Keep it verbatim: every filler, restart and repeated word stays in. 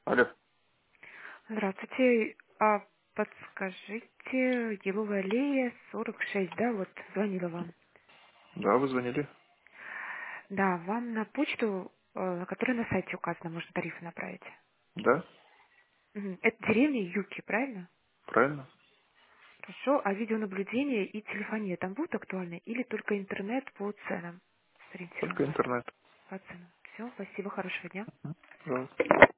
Алло. Здравствуйте. А подскажите, Еловая аллея, сорок шесть, да, вот звонила вам. Да, вы звонили? Да, вам на почту, э, которая на сайте указана, можно тарифы направить. Да, Мгм. Это деревня Юки, правильно? правильно. Хорошо. А видеонаблюдение и телефония там будут актуальны или только интернет по ценам? Только Сориентирую вас интернет. по ценам. Все, спасибо, хорошего дня. Пожалуйста.